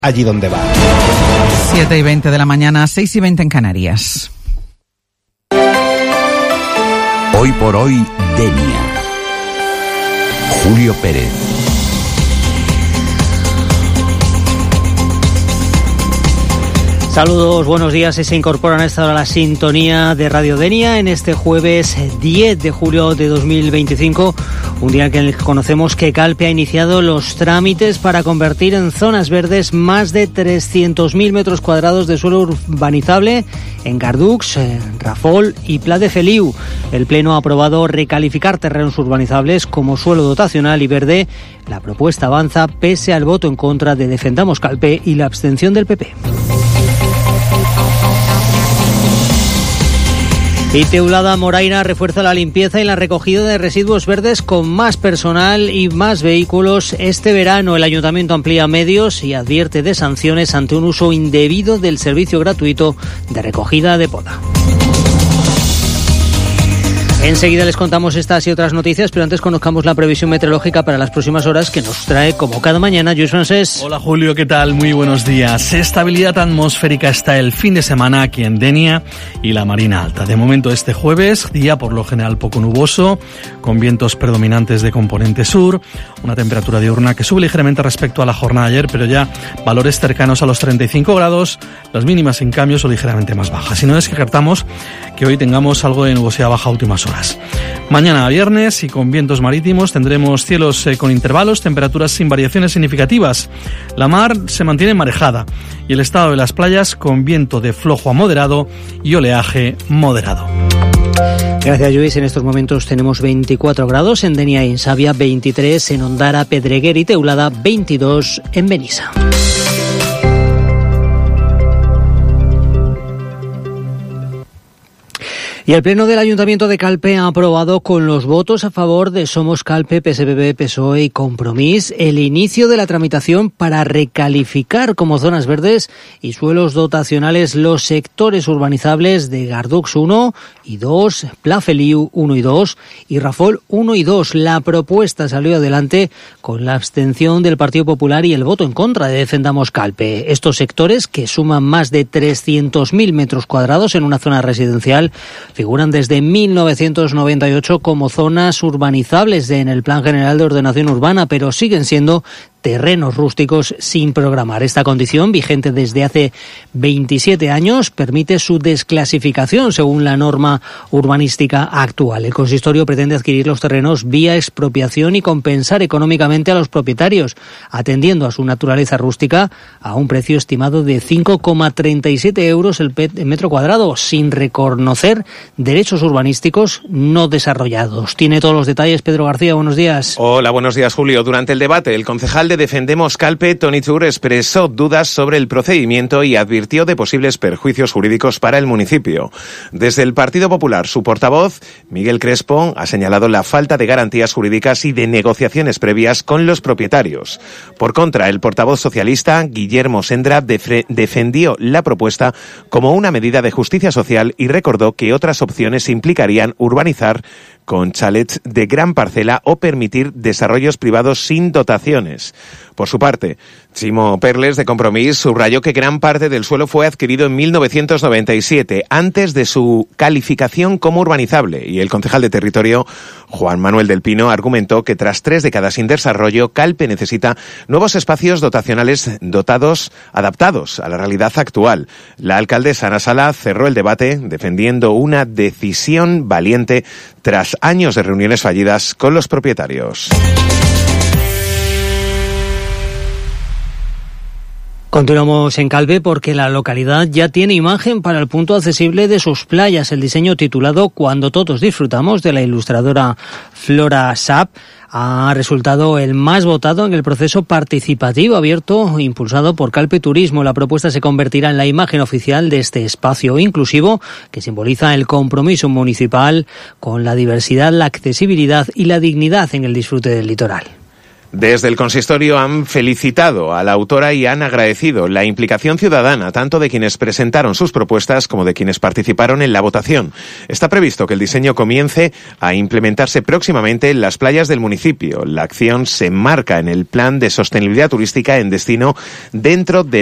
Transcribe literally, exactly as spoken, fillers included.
allí donde va. siete y veinte de la mañana, seis y veinte en Canarias. Hoy por hoy, Denia. Julio Pérez. Saludos, buenos días. Se incorporan a esta hora a la sintonía de Radio Denia en este jueves diez de julio de dos mil veinticinco, un día en el que conocemos que Calpe ha iniciado los trámites para convertir en zonas verdes más de trescientos mil metros cuadrados de suelo urbanizable en Gardux, Rafol y Pla de Feliu. El Pleno ha aprobado recalificar terrenos urbanizables como suelo dotacional y verde. La propuesta avanza pese al voto en contra de Defendamos Calpe y la abstención del P P. Y Teulada Moraina refuerza la limpieza y la recogida de residuos verdes con más personal y más vehículos. Este verano el Ayuntamiento amplía medios y advierte de sanciones ante un uso indebido del servicio gratuito de recogida de poda. Enseguida les contamos estas y otras noticias, pero antes conozcamos la previsión meteorológica para las próximas horas que nos trae, como cada mañana, Lluís Francés. Hola Julio, ¿qué tal? Muy buenos días. Estabilidad atmosférica está el fin de semana aquí en Denia y la Marina Alta. De momento este jueves, día por lo general poco nuboso, con vientos predominantes de componente sur, una temperatura diurna que sube ligeramente respecto a la jornada de ayer, pero ya valores cercanos a los treinta y cinco grados, las mínimas en cambio son ligeramente más bajas. Y no descartamos que hoy tengamos algo de nubosidad baja a últimas horas. Mañana viernes y con vientos marítimos tendremos cielos eh, con intervalos, temperaturas sin variaciones significativas. La mar se mantiene marejada y el estado de las playas con viento de flojo a moderado y oleaje moderado. Gracias, Lluís. En estos momentos tenemos veinticuatro grados en Denia y en Savia, veintitrés en Ondara, Pedreguer y Teulada, veintidós en Benissa. Y el Pleno del Ayuntamiento de Calpe ha aprobado con los votos a favor de Somos Calpe, P S P B, P S O E y Compromís el inicio de la tramitación para recalificar como zonas verdes y suelos dotacionales los sectores urbanizables de Gardux uno y dos, Pla Feliu uno y dos y Rafol uno y dos. La propuesta salió adelante con la abstención del Partido Popular y el voto en contra de Defendamos Calpe. Estos sectores, que suman más de trescientos mil metros cuadrados en una zona residencial, figuran desde mil novecientos noventa y ocho como zonas urbanizables en el Plan General de Ordenación Urbana, pero siguen siendo terrenos rústicos sin programar. Esta condición, vigente desde hace veintisiete años, permite su desclasificación según la norma urbanística actual. El consistorio pretende adquirir los terrenos vía expropiación y compensar económicamente a los propietarios, atendiendo a su naturaleza rústica a un precio estimado de cinco coma treinta y siete euros el metro cuadrado, sin reconocer derechos urbanísticos no desarrollados. Tiene todos los detalles Pedro García. Buenos días. Hola, buenos días, Julio. Durante el debate, el concejal de Defendemos Calpe, Toni Zur, expresó dudas sobre el procedimiento y advirtió de posibles perjuicios jurídicos para el municipio. Desde el Partido Popular, su portavoz, Miguel Crespo, ha señalado la falta de garantías jurídicas y de negociaciones previas con los propietarios. Por contra, el portavoz socialista, Guillermo Sendra, def- defendió la propuesta como una medida de justicia social y recordó que otras opciones implicarían urbanizar con chalets de gran parcela o permitir desarrollos privados sin dotaciones. Por su parte, Chimo Perles, de Compromís, subrayó que gran parte del suelo fue adquirido en mil novecientos noventa y siete, antes de su calificación como urbanizable, y el concejal de territorio, Juan Manuel del Pino, argumentó que tras tres décadas sin desarrollo, Calpe necesita nuevos espacios dotacionales dotados, adaptados a la realidad actual. La alcaldesa Ana Sala cerró el debate defendiendo una decisión valiente tras años de reuniones fallidas con los propietarios. Continuamos en Calpe porque la localidad ya tiene imagen para el punto accesible de sus playas. El diseño, titulado Cuando todos disfrutamos, de la ilustradora Flora Sapp, ha resultado el más votado en el proceso participativo abierto impulsado por Calpe Turismo. La propuesta se convertirá en la imagen oficial de este espacio inclusivo que simboliza el compromiso municipal con la diversidad, la accesibilidad y la dignidad en el disfrute del litoral. Desde el consistorio han felicitado a la autora y han agradecido la implicación ciudadana tanto de quienes presentaron sus propuestas como de quienes participaron en la votación. Está previsto que el diseño comience a implementarse próximamente en las playas del municipio. La acción se enmarca en el plan de sostenibilidad turística en destino dentro de